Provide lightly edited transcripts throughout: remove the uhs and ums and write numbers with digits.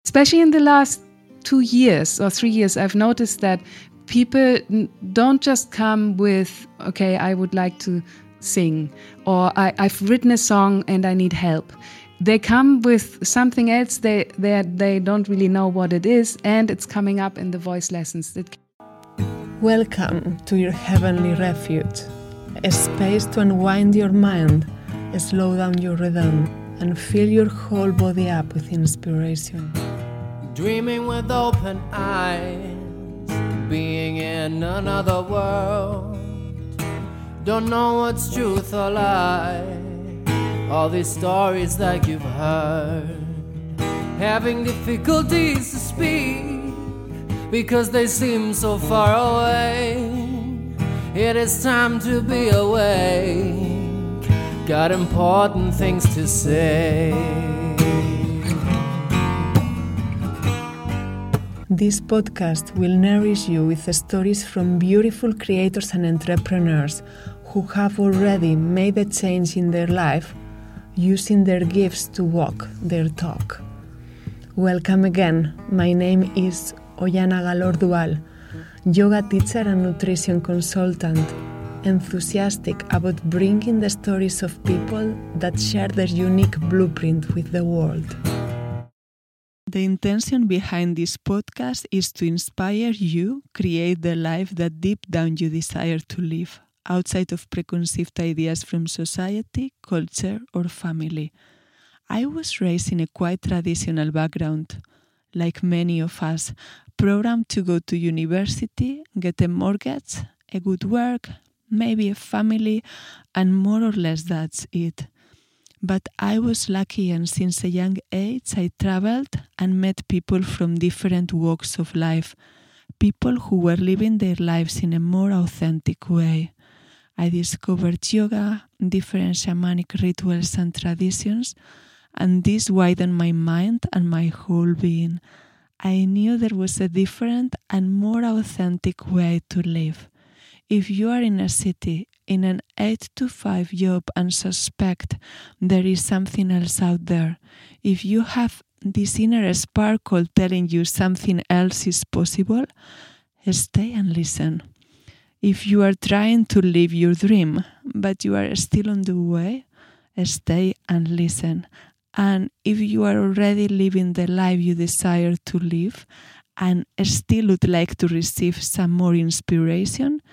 Especially in the last 2 years or 3 years, I've noticed that people don't just come with, okay, I would like to sing, or I've written a song and I need help. They come with something else, they don't really know what it is, and it's coming up in the voice lessons. Welcome to your heavenly refuge, a space to unwind your mind, slow down your rhythm, and fill your whole body up with inspiration. Dreaming with open eyes, being in another world. Don't know what's truth or lie, all these stories that you've heard. Having difficulties to speak because they seem so far away. It is time to be awake, got important things to say. This podcast will nourish you with stories from beautiful creators and entrepreneurs who have already made a change in their life using their gifts to walk their talk. Welcome again. My name is Ollana Galor-Dual, yoga teacher and nutrition consultant, enthusiastic about bringing the stories of people that share their unique blueprint with the world. The intention behind this podcast is to inspire you create the life that deep down you desire to live, outside of preconceived ideas from society, culture, or family. I was raised in a quite traditional background, like many of us, programmed to go to university, get a mortgage, a good work, maybe a family, and more or less that's it. But I was lucky, and since a young age I traveled and met people from different walks of life, people who were living their lives in a more authentic way. I discovered yoga, different shamanic rituals and traditions, and this widened my mind and my whole being. I knew there was a different and more authentic way to live. If you are in a city, in an 8-to-5 job and suspect there is something else out there, if you have this inner sparkle telling you something else is possible, stay and listen. If you are trying to live your dream, but you are still on the way, stay and listen. And if you are already living the life you desire to live and still would like to receive some more inspiration,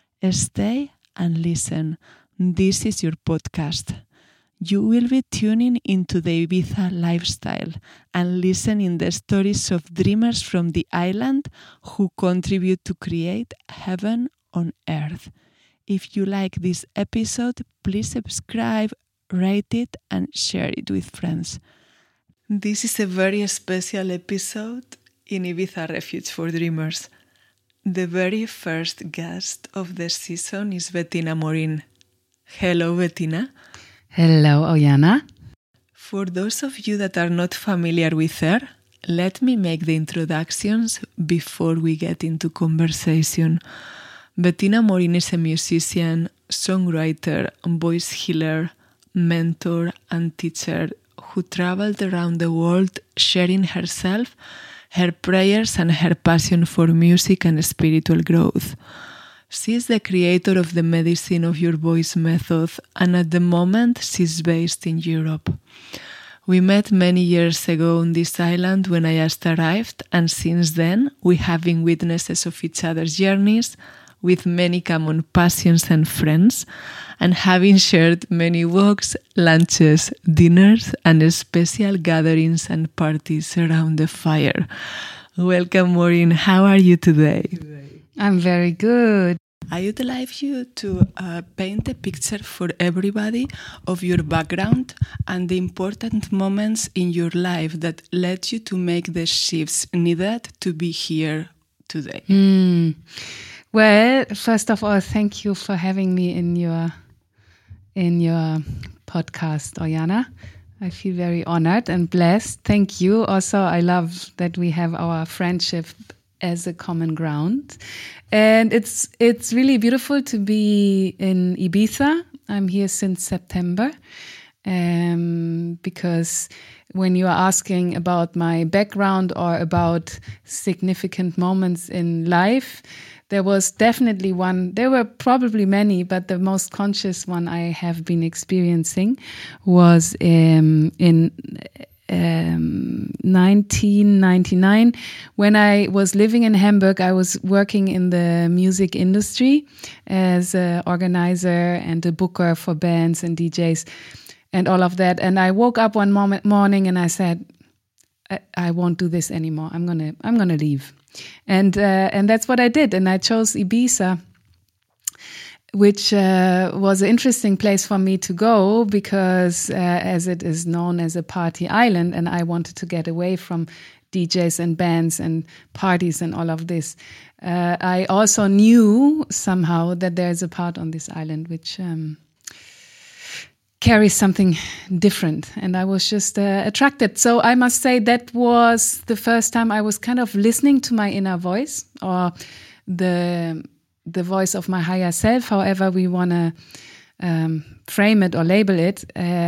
stay and listen. This is your podcast. You will be tuning into the Ibiza lifestyle and listening the stories of dreamers from the island who contribute to create heaven on earth. If you like this episode, please subscribe, rate it, and share it with friends. This is a very special episode in Ibiza Refuge for Dreamers. The very first guest of the season is Bettina Morin. Hello, Bettina. Hello, Ollana. For those of you that are not familiar with her, let me make the introductions before we get into conversation. Bettina Morin is a musician, songwriter, voice healer, mentor, and teacher who traveled around the world sharing herself, her prayers, and her passion for music and spiritual growth. She is the creator of the Medicine of Your Voice method, and at the moment she's based in Europe. We met many years ago on this island when I just arrived, and since then we have been witnesses of each other's journeys with many common passions and friends, and having shared many walks, lunches, dinners, and special gatherings and parties around the fire. Welcome, Maureen. How are you today? I'm very good. I would like you to paint a picture for everybody of your background and the important moments in your life that led you to make the shifts needed to be here today. Well, first of all, thank you for having me in your podcast, Ollana. I feel very honored and blessed. Thank you. Also, I love that we have our friendship as a common ground. And it's really beautiful to be in Ibiza. I'm here since September. because when you are asking about my background or about significant moments in life, there was definitely one. There were probably many, but the most conscious one I have been experiencing was in 1999, when I was living in Hamburg. I was working in the music industry as an organizer and a booker for bands and DJs and all of that. And I woke up one morning and I said, I won't do this anymore. I'm gonna leave. And that's what I did. And I chose Ibiza, which was an interesting place for me to go because as it is known as a party island, and I wanted to get away from DJs and bands and parties and all of this. I also knew somehow that there's a part on this island which carries something different, and I was just attracted. So I must say that was the first time I was kind of listening to my inner voice, or the voice of my higher self, however we want to frame it or label it.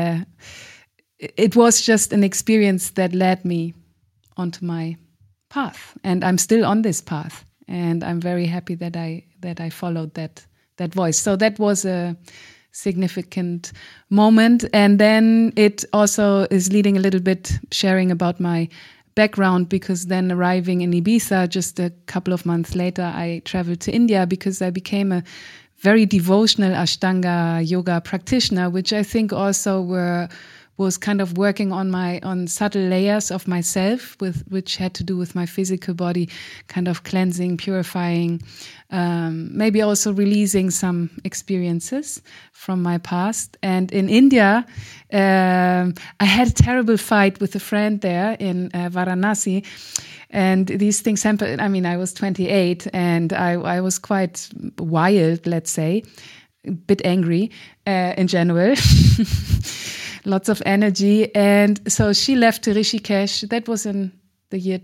It was just an experience that led me onto my path, and I'm still on this path, and I'm very happy that I followed that voice. So that was a significant moment. And then it also is leading a little bit, sharing about my background, because then arriving in Ibiza just a couple of months later, I traveled to India because I became a very devotional Ashtanga yoga practitioner, which I think also was kind of working on subtle layers of myself, which had to do with my physical body, kind of cleansing, purifying, maybe also releasing some experiences from my past. And in India, I had a terrible fight with a friend there in Varanasi. And these things happened. I mean, I was 28 and I was quite wild, let's say, a bit angry in general. Lots of energy. And so she left to Rishikesh. That was in the year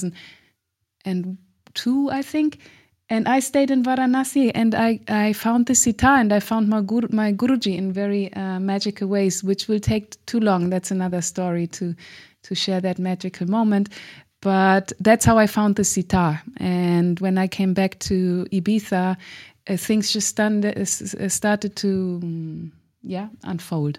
2002, I think. And I stayed in Varanasi, and I found the sitar, and I found my Guruji in very magical ways, which will take too long. That's another story to share that magical moment. But that's how I found the sitar. And when I came back to Ibiza, things just started to unfold.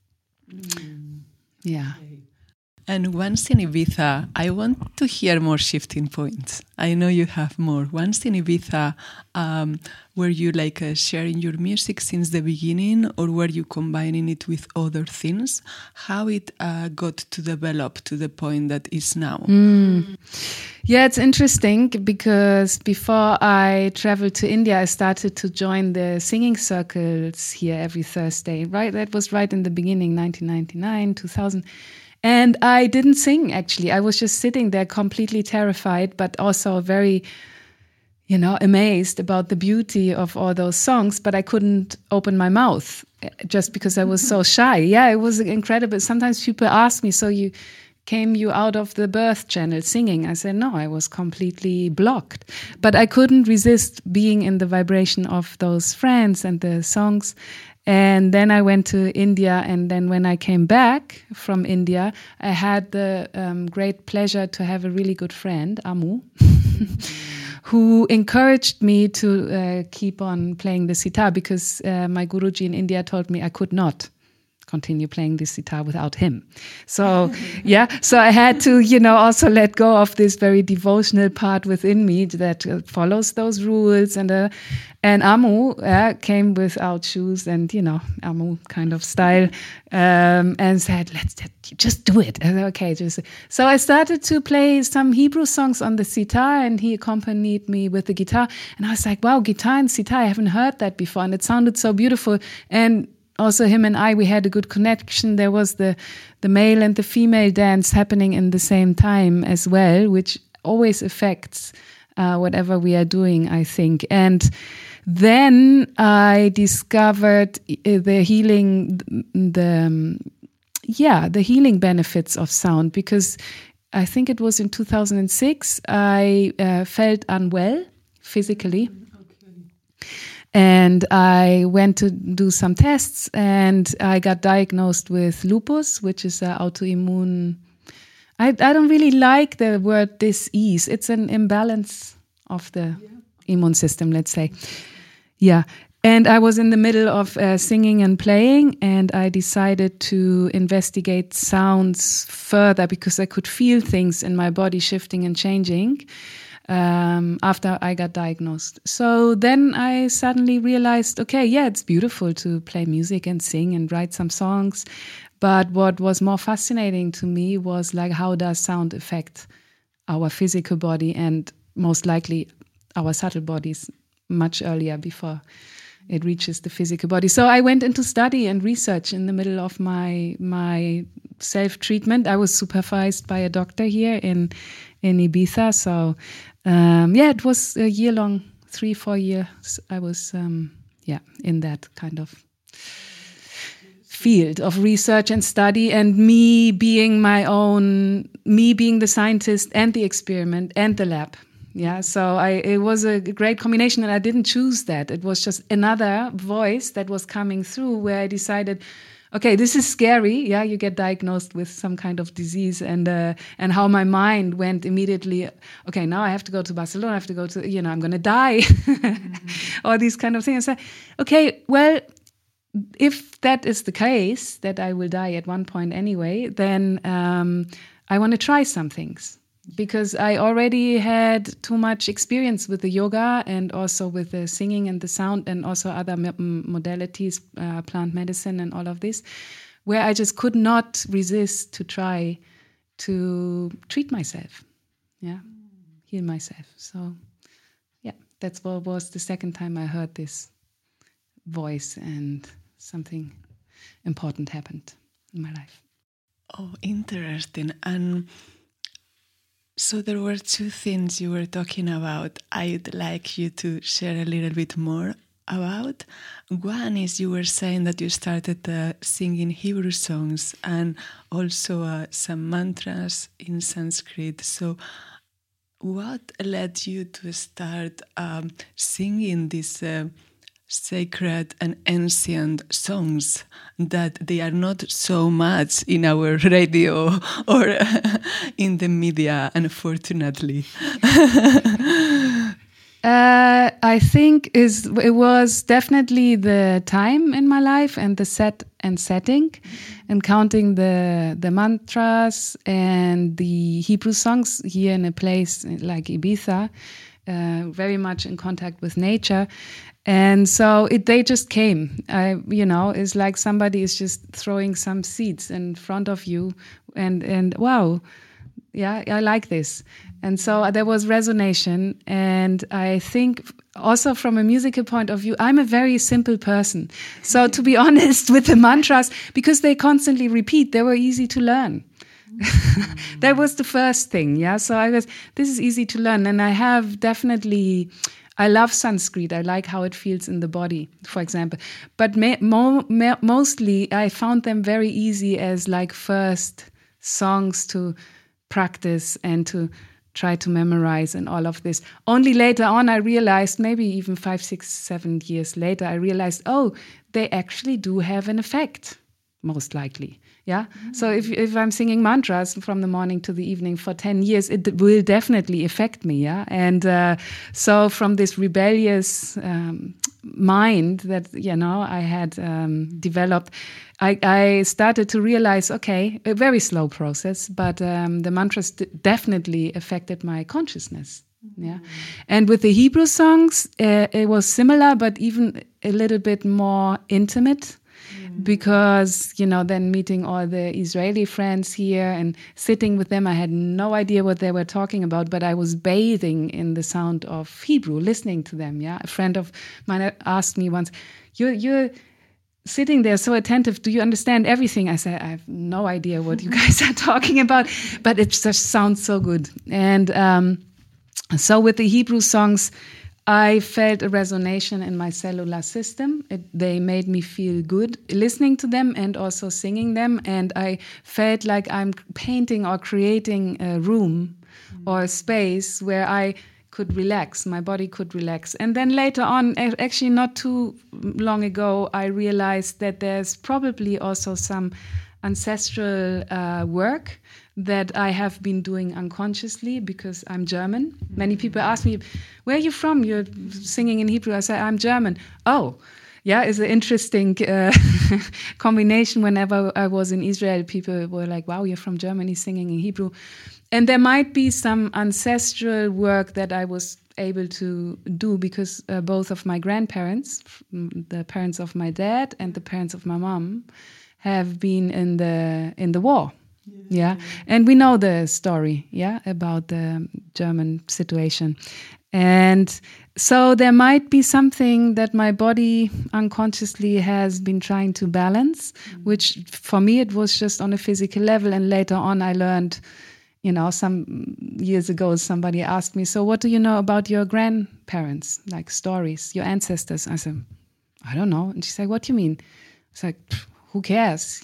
Yeah. And once in Ibiza, I want to hear more shifting points. I know you have more. Once in Ibiza, were you sharing your music since the beginning, or were you combining it with other things? How it got to develop to the point that it's now? Yeah, it's interesting because before I traveled to India, I started to join the singing circles here every Thursday. Right, that was right in the beginning, 1999, 2000. And I didn't sing, actually. I was just sitting there completely terrified, but also very, amazed about the beauty of all those songs. But I couldn't open my mouth just because I was so shy. Yeah, it was incredible. Sometimes people ask me, so you out of the birth channel singing? I said, no, I was completely blocked. But I couldn't resist being in the vibration of those friends and the songs. And then I went to India, and then when I came back from India, I had the great pleasure to have a really good friend, Amu, who encouraged me to keep on playing the sitar, because my Guruji in India told me I could not continue playing the sitar without him. So, so I had to, also let go of this very devotional part within me that follows those rules. And Amu came without shoes and, Amu kind of style, and said, let's just do it. Okay. So I started to play some Hebrew songs on the sitar, and he accompanied me with the guitar. And I was like, wow, guitar and sitar, I haven't heard that before. And it sounded so beautiful. And also him and we had a good connection. There was the male and the female dance happening in the same time as well, which always affects whatever we are doing, I think. And then I discovered the healing benefits of sound, because I think it was in 2006 I felt unwell physically. And I went to do some tests, and I got diagnosed with lupus, which is an autoimmune. I don't really like the word disease. It's an imbalance of the immune system, let's say. Yeah. And I was in the middle of singing and playing, and I decided to investigate sounds further because I could feel things in my body shifting and changing after I got diagnosed. So then I suddenly realized, okay, yeah, it's beautiful to play music and sing and write some songs. But what was more fascinating to me was like, how does sound affect our physical body and most likely our subtle bodies much earlier before it reaches the physical body. So I went into study and research in the middle of my self-treatment. I was supervised by a doctor here in Ibiza. So it was a year-long, 3-4 years. I was in that kind of field of research and study, and me being the scientist and the experiment and the lab. Yeah, so it was a great combination, and I didn't choose that. It was just another voice that was coming through where I decided, okay, this is scary. Yeah, you get diagnosed with some kind of disease, and how my mind went immediately. Okay, now I have to go to Barcelona. I have to go to, I'm going to die, all these kind of things. Okay, well, if that is the case, that I will die at one point anyway, then I want to try some things. Because I already had too much experience with the yoga and also with the singing and the sound and also other modalities, plant medicine and all of this, where I just could not resist to try to treat myself, heal myself. So, that's what was the second time I heard this voice, and something important happened in my life. Oh, interesting. And so there were two things you were talking about I'd like you to share a little bit more about. One is you were saying that you started singing Hebrew songs and also some mantras in Sanskrit. So what led you to start singing these sacred and ancient songs that they are not so much in our radio or in the media, unfortunately? I think it was definitely the time in my life and the setting, and counting the mantras and the Hebrew songs here in a place like Ibiza, very much in contact with nature. And so they just came. It's like somebody is just throwing some seeds in front of you, and wow, yeah, I like this. And so there was resonation. And I think also from a musical point of view, I'm a very simple person. So to be honest with the mantras, because they constantly repeat, they were easy to learn. That was the first thing. Yeah. So this is easy to learn. And I love Sanskrit. I like how it feels in the body, for example. But mostly I found them very easy as like first songs to practice and to try to memorize and all of this. Only later on I realized, maybe even 5, 6, 7 years later, I realized, they actually do have an effect, most likely. Yeah. Mm-hmm. So if I'm singing mantras from the morning to the evening for 10 years, it will definitely affect me. Yeah. And so from this rebellious mind that, I had developed, I started to realize, okay, a very slow process, but the mantras definitely affected my consciousness. Mm-hmm. Yeah. And with the Hebrew songs, it was similar, but even a little bit more intimate. Because, then meeting all the Israeli friends here and sitting with them, I had no idea what they were talking about, but I was bathing in the sound of Hebrew, listening to them. Yeah, a friend of mine asked me once, "You're sitting there so attentive. Do you understand everything?" I said, "I have no idea what you guys are talking about, but it just sounds so good." And so with the Hebrew songs, I felt a resonation in my cellular system. They made me feel good listening to them and also singing them. And I felt like I'm painting or creating a room or a space where I could relax. My body could relax. And then later on, actually not too long ago, I realized that there's probably also some ancestral work that I have been doing unconsciously because I'm German. Many people ask me, where are you from? You're singing in Hebrew. I say, I'm German. Oh, yeah, it's an interesting combination. Whenever I was in Israel, people were like, wow, you're from Germany singing in Hebrew. And there might be some ancestral work that I was able to do because both of my grandparents, the parents of my dad and the parents of my mom, have been in the war. Yeah. And we know the story, about the German situation. And so there might be something that my body unconsciously has been trying to balance, which for me, it was just on a physical level. And later on, I learned, some years ago, somebody asked me, so what do you know about your grandparents, like stories, your ancestors? I said, I don't know. And she said, what do you mean? It's like, who cares,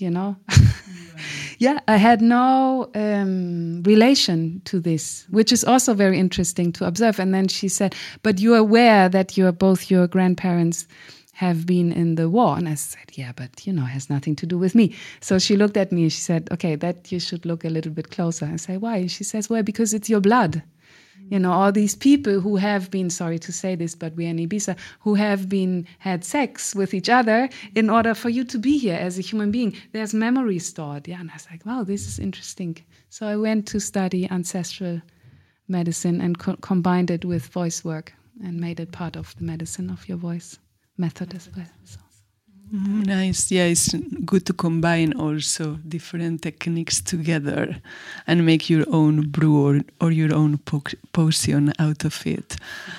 Yeah, I had no relation to this, which is also very interesting to observe. And then she said, but you're aware that both your grandparents have been in the war. And I said, yeah, but, it has nothing to do with me. So she looked at me and she said, okay, that you should look a little bit closer. I say, why? And she says, well, because it's your blood. All these people who have been, sorry to say this, but we're in Ibiza, who have had sex with each other in order for you to be here as a human being. There's memory stored. Yeah. And I was like, wow, this is interesting. So I went to study ancestral medicine and combined it with voice work and made it part of the medicine of your voice method as well. So. Nice. Yeah, it's good to combine also different techniques together and make your own brew or your own potion out of it.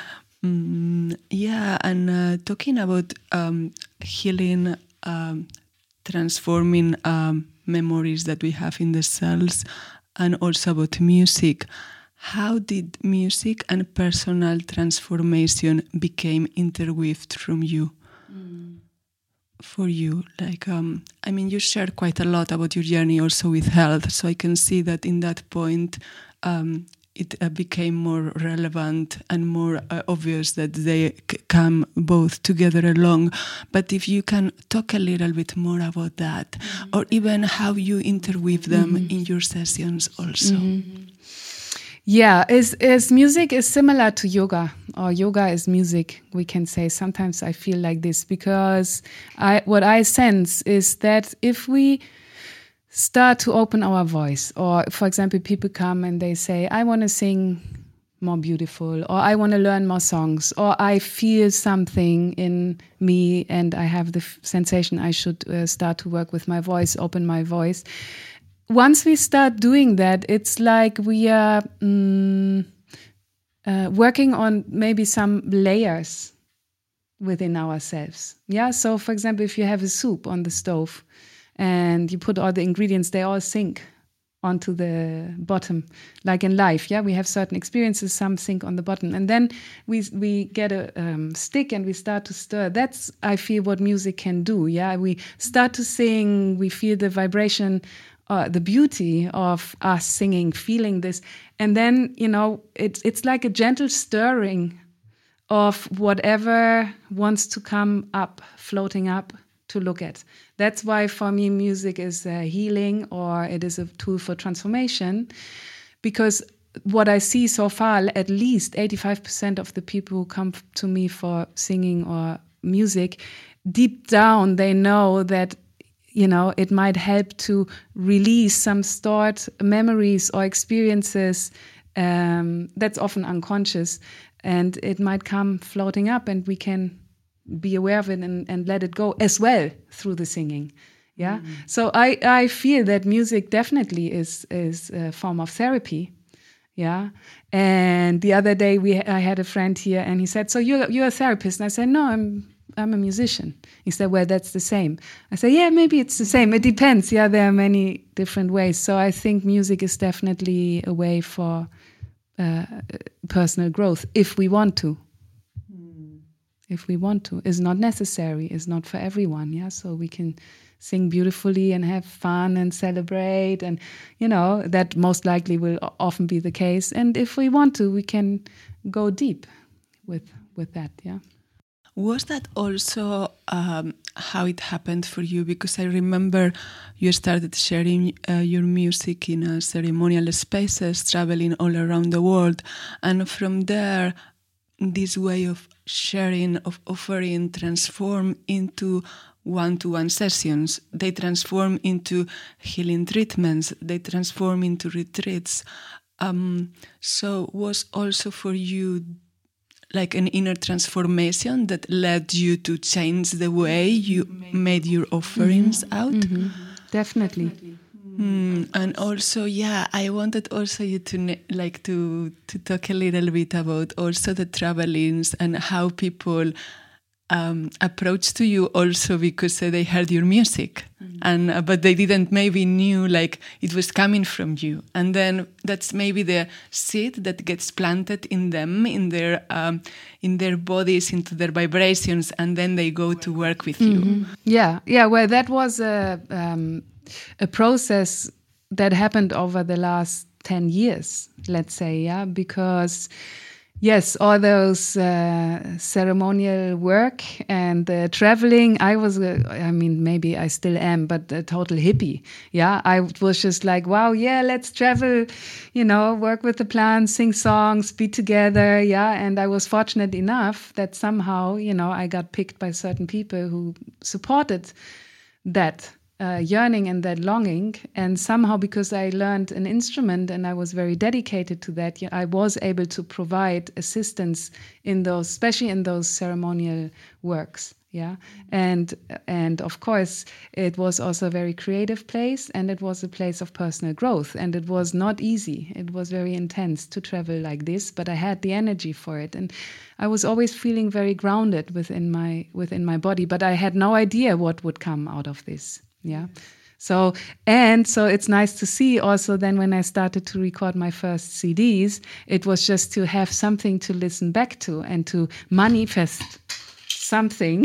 Yeah, and talking about healing, transforming memories that we have in the cells, and also about music. How did music and personal transformation became interweaved from you? For you, you shared quite a lot about your journey also with health, so I can see that in that point it became more relevant and more obvious that they come both together along. But if you can talk a little bit more about that, or even how you interweave them in your sessions also. Yeah, is music is similar to yoga, or yoga is music, we can say. Sometimes I feel like this because what I sense is that if we start to open our voice, or for example, people come and they say, I want to sing more beautiful, or I want to learn more songs, or I feel something in me and I have the sensation I should start to work with my voice, open my voice. Once we start doing that, it's like we are working on maybe some layers within ourselves. Yeah. So, for example, if you have a soup on the stove and you put all the ingredients, they all sink onto the bottom. Like in life, we have certain experiences, some sink on the bottom, and then we get a stick and we start to stir. That's, I feel, what music can do. Yeah, we start to sing, we feel the vibration. The beauty of us singing, feeling this. And then, it's like a gentle stirring of whatever wants to come up, floating up to look at. That's why for me, music is healing, or it is a tool for transformation. Because what I see so far, at least 85% of the people who come to me for singing or music, deep down, they know that it might help to release some stored memories or experiences that's often unconscious, and it might come floating up, and we can be aware of it and let it go as well through the singing. Yeah. So I feel that music definitely is a form of therapy. Yeah. And the other day I had a friend here, and he said, so you're a therapist? And I said, no, I'm a musician. He said, well, that's the same. I said, yeah, maybe it's the same. It depends. Yeah, there are many different ways. So I think music is definitely a way for personal growth, if we want to. If we want to. It's not necessary. It's not for everyone. Yeah, so we can sing beautifully and have fun and celebrate. And, that most likely will often be the case. And if we want to, we can go deep with that. Yeah. Was that also how it happened for you? Because I remember you started sharing your music in ceremonial spaces, traveling all around the world. And from there, this way of sharing, of offering, transform into one-to-one sessions. They transform into healing treatments. They transform into retreats. So was also for you like an inner transformation that led you to change the way you made your offerings out? Mm-hmm. Definitely. And also, I wanted also you to to talk a little bit about also the travelings and how people approached to you also because they heard your music, and but they didn't maybe knew like it was coming from you, and then that's maybe the seed that gets planted in them, in their bodies, into their vibrations, and then they go to work with you. Yeah. Well, that was a process that happened over the last 10 years, let's say, because yes, all those ceremonial work and traveling, I was, maybe I still am, but a total hippie. Yeah, I was just like, wow, let's travel, work with the plants, sing songs, be together. Yeah, and I was fortunate enough that somehow, I got picked by certain people who supported that yearning and that longing, and somehow because I learned an instrument and I was very dedicated to that, I was able to provide assistance in those, especially in those ceremonial works. Yeah, and of course it was also a very creative place, and it was a place of personal growth, and it was not easy. It was very intense to travel like this, but I had the energy for it, and I was always feeling very grounded within my body, but I had no idea what would come out of this. Yeah. So it's nice to see also then when I started to record my first CDs, it was just to have something to listen back to and to manifest something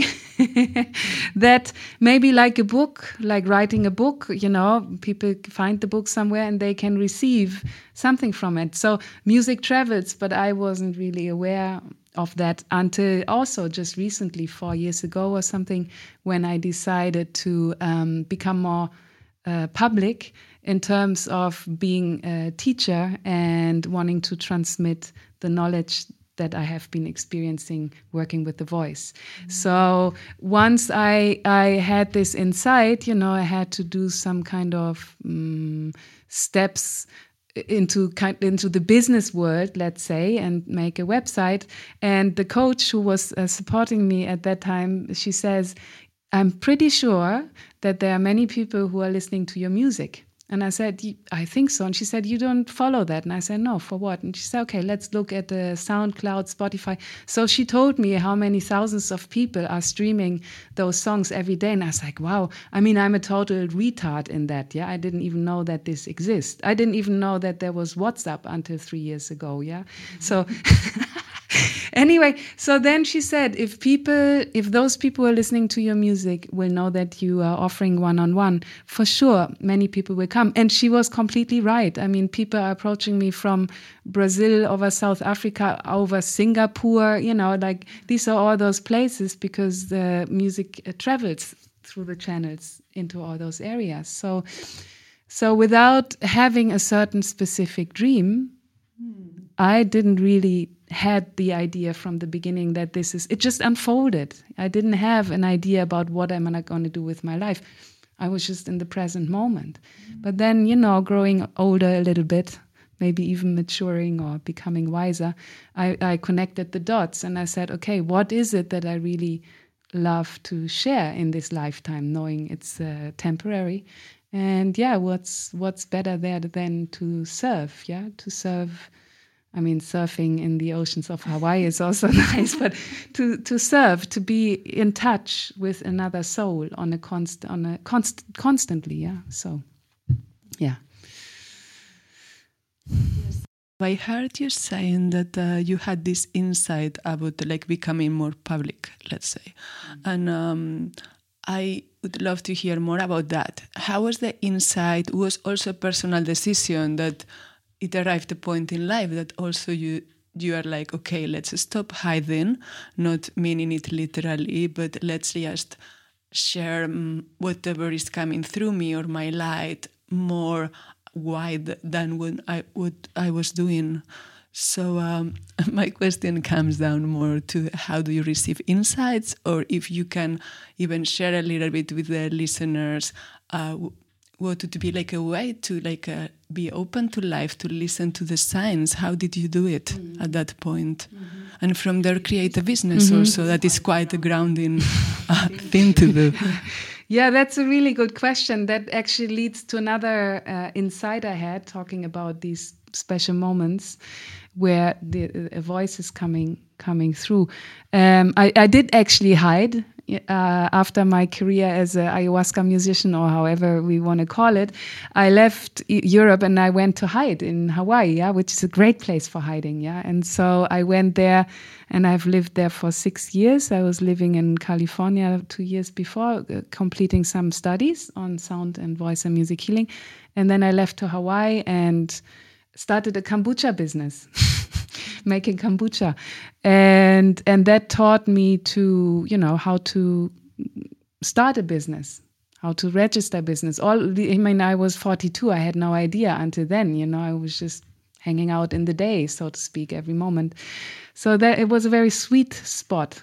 that maybe like a book, like writing a book, people find the book somewhere and they can receive something from it. So music travels, but I wasn't really aware of that until also just recently, 4 years ago or something, when I decided to become more public in terms of being a teacher and wanting to transmit the knowledge that I have been experiencing working with the voice. So once I had this insight, I had to do some kind of steps into the business world, let's say, and make a website. And the coach who was supporting me at that time, she says, I'm pretty sure that there are many people who are listening to your music. And I said, I think so. And she said, you don't follow that. And I said, no, for what? And she said, okay, let's look at the SoundCloud, Spotify. So she told me how many thousands of people are streaming those songs every day. And I was like, wow, I'm a total retard in that. Yeah, I didn't even know that this exists. I didn't even know that there was WhatsApp until 3 years ago. Yeah. So anyway, so then she said, if those people who are listening to your music will know that you are offering one-on-one, for sure, many people will come. And she was completely right. People are approaching me from Brazil, over South Africa, over Singapore, like these are all those places because the music travels through the channels into all those areas. So without having a certain specific dream, I didn't really had the idea from the beginning that it just unfolded. I didn't have an idea about what am I going to do with my life. I was just in the present moment. But then, growing older a little bit, maybe even maturing or becoming wiser, I connected the dots and I said, okay, what is it that I really love to share in this lifetime, knowing it's temporary? And what's better there than to serve, to serve. Surfing in the oceans of Hawaii is also nice, but to serve, to be in touch with another soul constantly, yeah. So, yeah. I heard you saying that you had this insight about becoming more public, let's say, and I would love to hear more about that. How was the insight? Was also a personal decision that it arrived a point in life that also you you are like, okay, let's stop hiding, not meaning it literally, but let's just share whatever is coming through me or my light more wide than what I was doing. So my question comes down more to how do you receive insights, or if you can even share a little bit with the listeners what would be like a way to be open to life, to listen to the signs. How did you do it at that point? And from there create a business also. That is quite a grounding thing to do. Yeah, that's a really good question. That actually leads to another insight I had talking about these special moments where a voice is coming through. I did actually hide after my career as an ayahuasca musician, or however we want to call it. I left Europe and I went to hide in Hawaii, which is a great place for hiding. And so I went there and I've lived there for 6 years. I was living in California 2 years before, completing some studies on sound and voice and music healing. And then I left to Hawaii and started a kombucha business, making kombucha. And that taught me to, how to start a business, how to register business. I was 42. I had no idea until then, I was just hanging out in the day, so to speak, every moment. So that it was a very sweet spot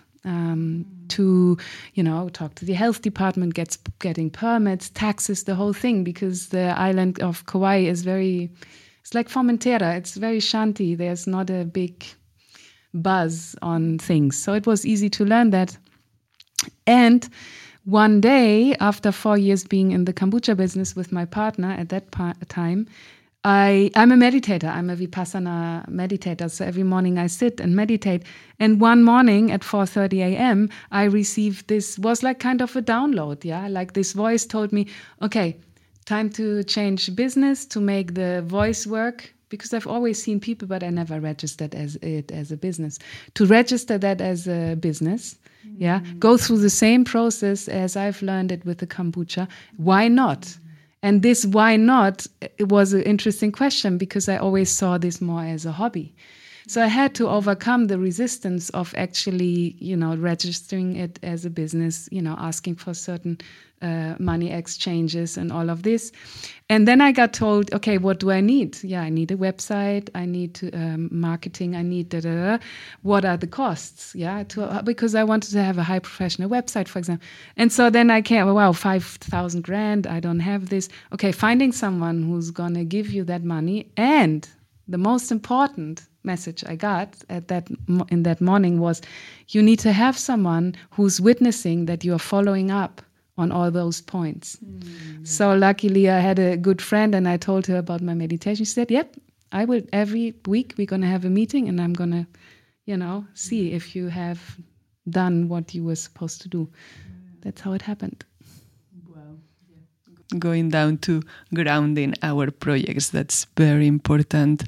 to, talk to the health department, getting permits, taxes, the whole thing, because the island of Kauai is it's like Formentera. It's very shanty. There's not a big buzz on things. So it was easy to learn that. And one day, after 4 years being in the kombucha business with my partner at that time, I'm a meditator. I'm a Vipassana meditator. So every morning I sit and meditate. And one morning at 4:30 a.m., I received this, was like kind of a download. Like this voice told me, okay, time to change business, to make the voice work, because I've always seen people, but I never registered it as a business. To register that as a business, go through the same process as I've learned it with the kombucha. Why not? And this why not, it was an interesting question, because I always saw this more as a hobby. So I had to overcome the resistance of actually, registering it as a business, asking for certain money exchanges and all of this. And then I got told, okay, what do I need? I need a website. I need marketing. I need What are the costs? Because I wanted to have a high professional website, for example. And so then I came, 5,000 grand. I don't have this. Okay, finding someone who's going to give you that money. And the most important message I got in that morning was, you need to have someone who's witnessing that you are following up on all those points. So luckily I had a good friend, and I told her about my meditation. She said, yep, I will. Every week we're going to have a meeting, and I'm going to, see if you have done what you were supposed to do. That's how it happened. Wow. Going down to grounding our projects, that's very important.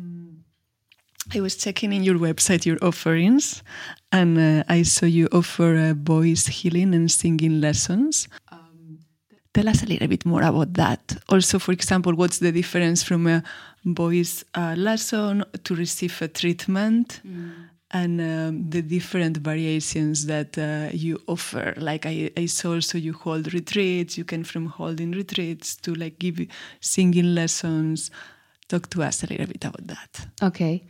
I was checking in your website, your offerings, and I saw you offer voice healing and singing lessons. Tell us a little bit more about that. Also, for example, what's the difference from a voice lesson to receive a treatment, and the different variations that you offer? Like I saw also you hold retreats. You can from holding retreats to give singing lessons. Talk to us a little bit about that. Okay.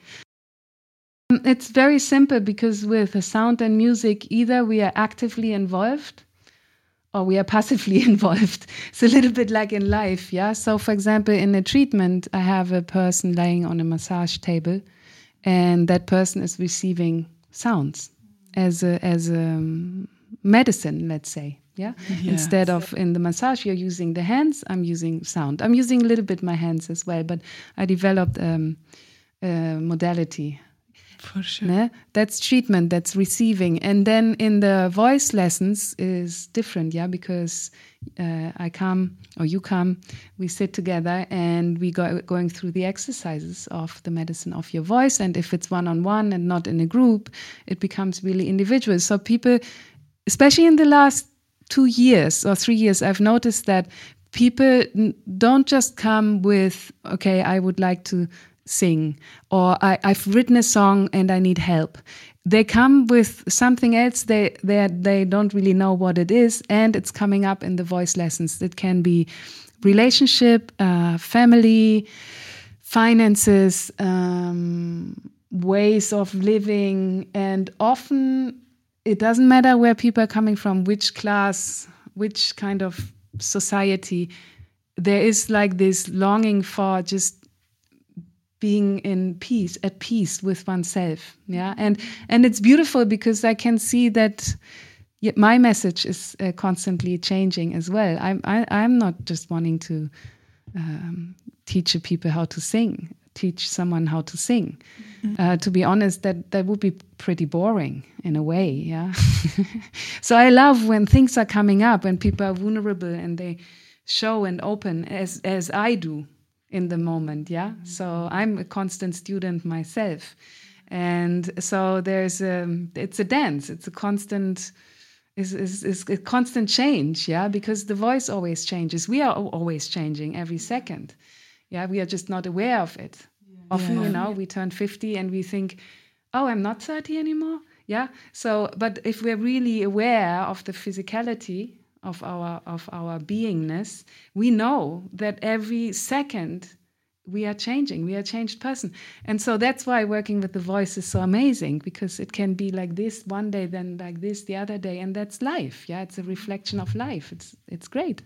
It's very simple, because with sound and music, either we are actively involved or we are passively involved. It's a little bit like in life, So, for example, in a treatment, I have a person laying on a massage table, and that person is receiving sounds as a medicine, let's say. Instead of in the massage, you're using the hands, I'm using sound. I'm using a little bit my hands as well, but I developed a modality. For sure. That's treatment, that's receiving. And then in the voice lessons is different, because I come, or you come, we sit together and we going through the exercises of the medicine of your voice. And if it's one-on-one and not in a group, it becomes really individual. So people, especially in the last 2 years or 3 years, I've noticed that people don't just come with, okay, I would like to sing, or I've written a song and I need help. They come with something else. They don't really know what it is, and it's coming up in the voice lessons. It can be relationship, family, finances, ways of living, and often it doesn't matter where people are coming from, which class, which kind of society. There is like this longing for just being at peace with oneself, yeah, and it's beautiful because I can see that my message is constantly changing as well. I'm not just wanting to teach people how to sing, teach someone how to sing. To be honest, that would be pretty boring in a way, yeah. So I love when things are coming up and people are vulnerable and they show and open as I do in the moment, yeah. So I'm a constant student myself, and so it's a dance. It's a constant is a constant change, yeah, because the voice always changes. We are always changing every second, yeah. We are just not aware of it. Often, we turn 50 and we think, oh, I'm not 30 anymore, yeah. So, but if we're really aware of the physicality of our beingness, we know that every second we are changing. We are a changed person. And so that's why working with the voice is so amazing, because it can be like this one day, then like this the other day, and that's life. Yeah, it's a reflection of life. It's great.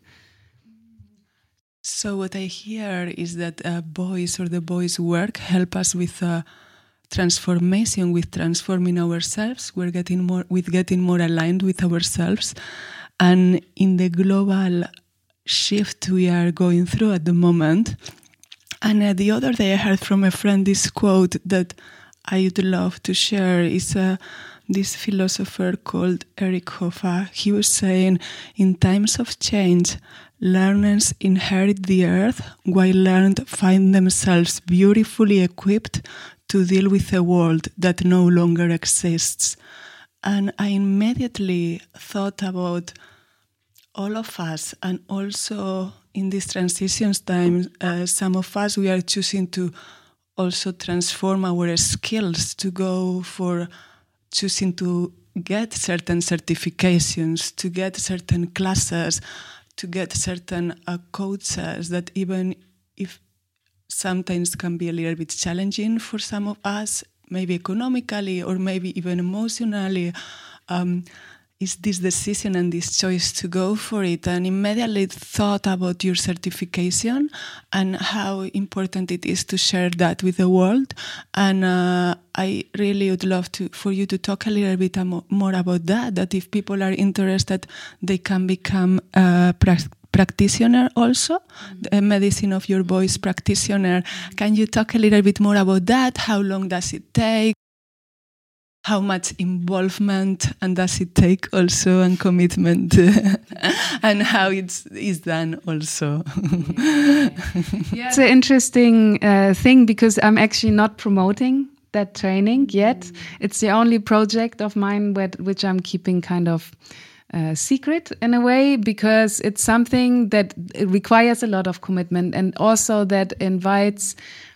So what I hear is that voice or the voice work help us with transformation, with transforming ourselves. We're getting more aligned with ourselves. And in the global shift we are going through at the moment. And the other day I heard from a friend this quote that I would love to share. Is this philosopher called Eric Hoffa. He was saying, in times of change, learners inherit the earth while learned find themselves beautifully equipped to deal with a world that no longer exists. And I immediately thought about all of us, and also in these transitions times, some of us, we are choosing to also transform our skills, to go for choosing to get certain certifications, to get certain classes, to get certain coaches that even if sometimes can be a little bit challenging for some of us, maybe economically or maybe even emotionally, is this decision and this choice to go for it. And immediately thought about your certification and how important it is to share that with the world. And I really would love for you to talk a little bit more about that if people are interested, they can become practitioner also, the medicine of your voice practitioner. Can you talk a little bit more about that? How long does it take? How much involvement and does it take also, and commitment, and how it's done also? Yeah. It's an interesting thing, because I'm actually not promoting that training yet. It's the only project of mine which I'm keeping kind of secret in a way, because it's something that requires a lot of commitment, and also that invites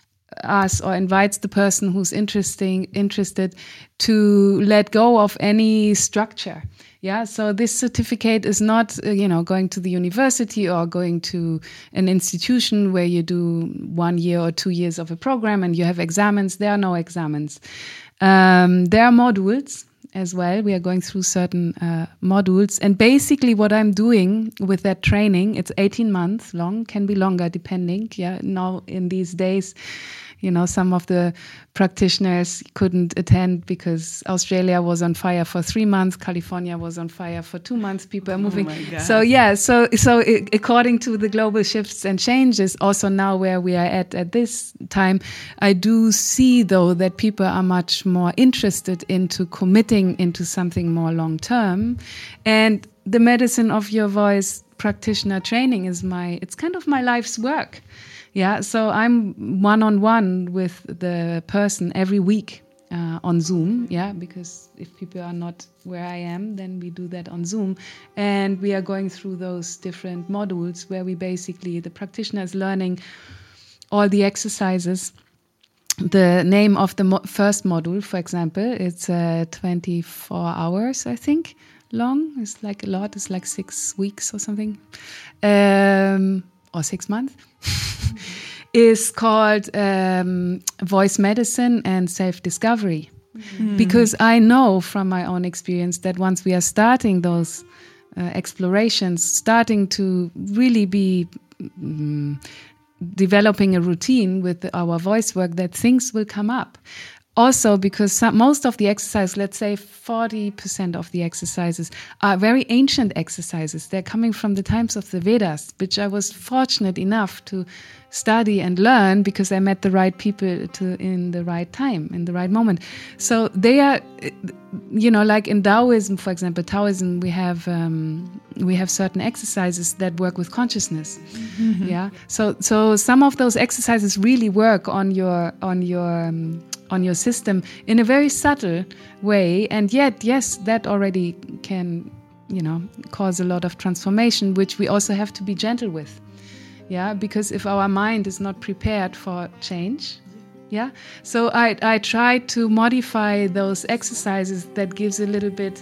us or invites the person who's interested to let go of any structure. Yeah, so this certificate is not, going to the university or going to an institution where you do 1 year or 2 years of a program and you have examens. There are no examens. There are modules as well. We are going through certain modules. And basically what I'm doing with that training, it's 18 months long, can be longer depending. Yeah, now in these days, some of the practitioners couldn't attend because Australia was on fire for 3 months, California was on fire for 2 months. People are moving. Oh my God. So yeah, so according to the global shifts and changes, also now where we are at this time, I do see though that people are much more interested into committing into something more long term, and the medicine of your voice practitioner training is it's kind of my life's work. Yeah, so I'm one-on-one with the person every week on Zoom, yeah, because if people are not where I am, then we do that on Zoom. And we are going through those different modules where we basically, the practitioner is learning all the exercises the name of the first module, for example, it's 24 hours, I think, long. It's like a lot. It's like 6 weeks or something, or 6 months. Is called Voice Medicine and Self-Discovery. Because I know from my own experience that once we are starting those explorations, starting to really be developing a routine with our voice work, that things will come up. Also, because most of the exercise, let's say 40% of the exercises, are very ancient exercises. They're coming from the times of the Vedas, which I was fortunate enough to study and learn because I met the right people in the right time, in the right moment. So they are, like in Taoism, for example, we have certain exercises that work with consciousness. Mm-hmm. Yeah. So some of those exercises really work on your system in a very subtle way, and yet, yes, that already can, cause a lot of transformation, which we also have to be gentle with. Yeah, because if our mind is not prepared for change, yeah. So I try to modify those exercises that takes a little bit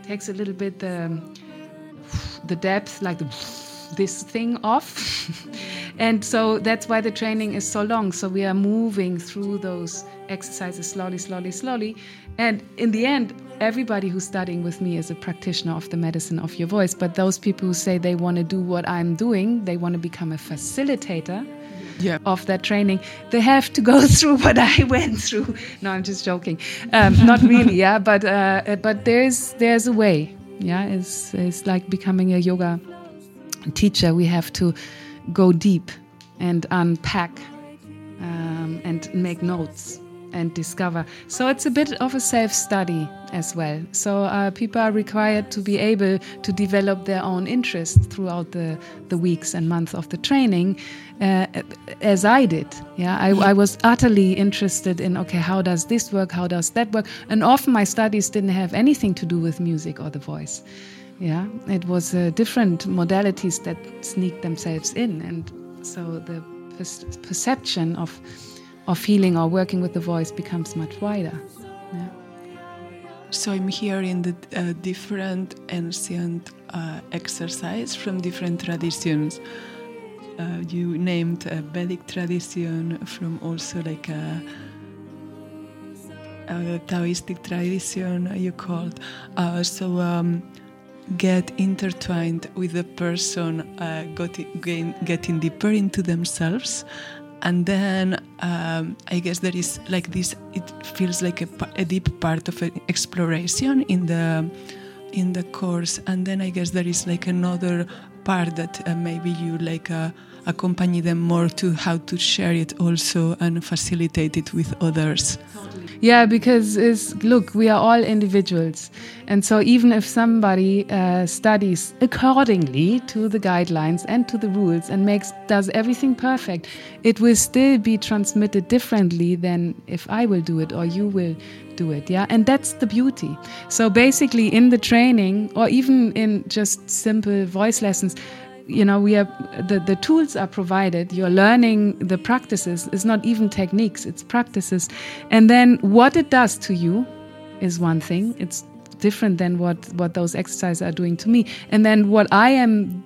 the depth, like this thing off. And so that's why the training is so long. So we are moving through those exercises slowly. And in the end, everybody who's studying with me is a practitioner of the medicine of your voice. But those people who say they want to do what I'm doing, they want to become a facilitator of that training, they have to go through what I went through. No, I'm just joking. Not really, yeah. But there's a way. Yeah, it's like becoming a yoga teacher. We have to go deep and unpack and make notes and discover. So it's a bit of a self-study as well. So people are required to be able to develop their own interest throughout the weeks and months of the training, as I did. Yeah, I was utterly interested in, okay, how does this work? How does that work? And often my studies didn't have anything to do with music or the voice. Yeah, it was different modalities that sneaked themselves in, and so the perception of healing or working with the voice becomes much wider. Yeah. So I'm hearing the different ancient exercise from different traditions. You named a Vedic tradition, from also like a Taoistic tradition you called. Get intertwined with the person, getting deeper into themselves, and then I guess there is like this. It feels like a deep part of an exploration in the course, and then I guess there is like another part that maybe you like accompany them more to how to share it also and facilitate it with others. Yeah, because we are all individuals. And so even if somebody studies accordingly to the guidelines and to the rules and does everything perfect, it will still be transmitted differently than if I will do it or you will do it. Yeah, and that's the beauty. So basically in the training, or even in just simple voice lessons, we are the tools are provided. You're learning the practices. It's not even techniques, it's practices. And then what it does to you is one thing. It's different than what those exercises are doing to me. And then what I am,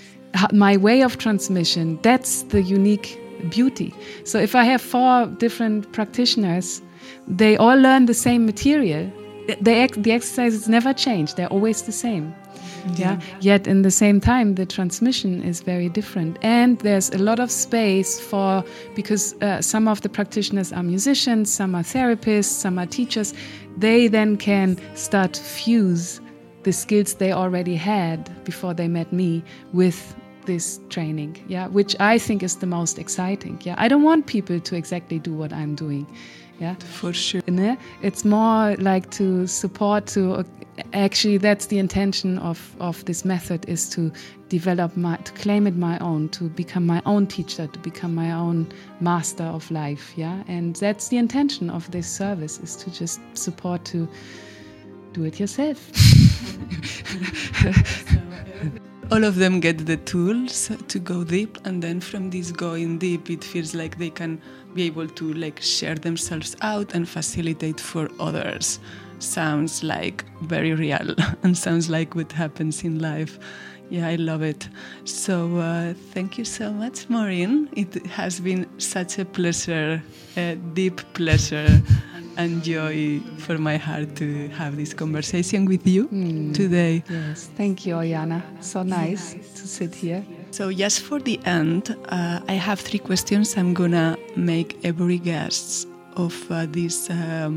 my way of transmission, that's the unique beauty. So if I have 4 different practitioners, they all learn the same material. The exercises never change. They're always the same. Yeah. Yet in the same time, the transmission is very different, and there's a lot of space because some of the practitioners are musicians, some are therapists, some are teachers. They then can start to fuse the skills they already had before they met me with this training. Yeah, which I think is the most exciting. Yeah, I don't want people to exactly do what I'm doing. Yeah, for sure. It's more like to support, actually that's the intention of this method, is to develop to claim it my own, to become my own teacher, to become my own master of life. Yeah, and that's the intention of this service, is to just support to do it yourself. all of them get the tools to go deep, and then from this going deep, it feels like they can be able to like share themselves out and facilitate for others. Sounds like very real and sounds like what happens in life. Yeah, I love it. So thank you so much, Maureen. It has been such a pleasure, a deep pleasure and joy for my heart to have this conversation with you today. Yes, thank you, Oyana. So nice to sit here. So just for the end, I have 3 questions I'm gonna make every guest of this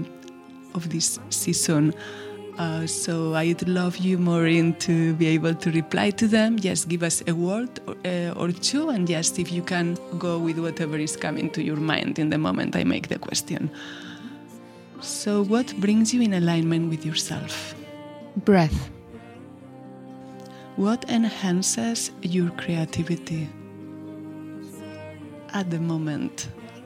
season. So I'd love you, Maureen, to be able to reply to them. Just give us a word or 2, and just if you can go with whatever is coming to your mind in the moment I make the question. So what brings you in alignment with yourself? Breath. What enhances your creativity at the moment?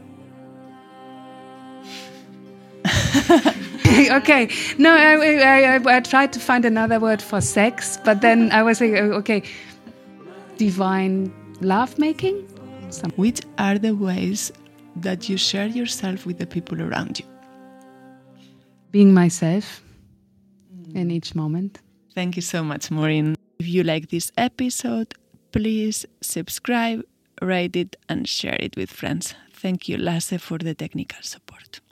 Okay, no, I tried to find another word for sex, but then I was like, okay, divine lovemaking? Which are the ways that you share yourself with the people around you? Being myself in each moment. Thank you so much, Maureen. If you like this episode, please subscribe, rate it, and share it with friends. Thank you, Lasse, for the technical support.